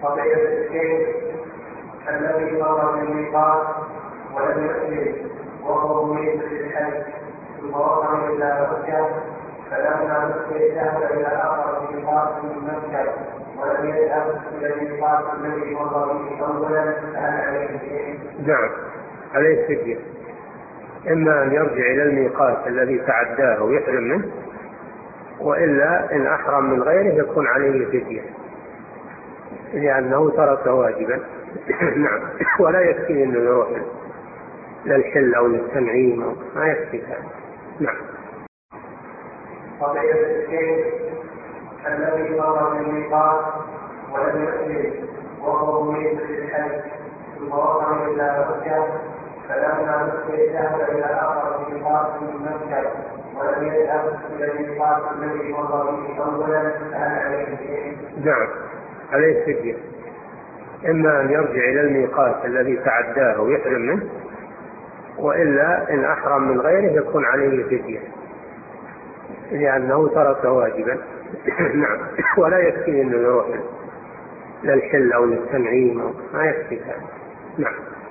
فضيلة الشيخ الذي مر من الميقات ولم يحرم وهو مريد للحج ثم وصل إلى مكة، فلما نسي ذهب إلى آخر ميقات من مكة ولم يذهب إلى الميقات الذي مر به أولا، فهل عليه شيء؟ نعم، عليه فدية. إما أن يرجع إلى الميقات الذي تعداه ويحرم منه، وإلا إن أحرم من غيره يكون عليه فدية لأنه ترك واجبا. نعم، ولا يكفي أنه يروح للحل أو للتنعيم، ما يكفي هذا. نعم. فضيلة الشيخ الذي مر من الميقات ولم يحرم وهو مريد للحج ثم وصل إلى مكة، فلما نسي ذهب إلى آخر ميقات من مكة ولم يذهب إلى الميقات الذي مر به أولا، فهل عليه شيء؟ نعم، عليه فدية. إما أن يرجع إلى الميقات الذي تعداه ويحرم منه، وإلا إن أحرم من غيره يكون عليه فدية لأنه ترك واجبا. نعم، ولا يكفي أنه يروح للحل أو للتنعيم، ما يكفي هذا. نعم.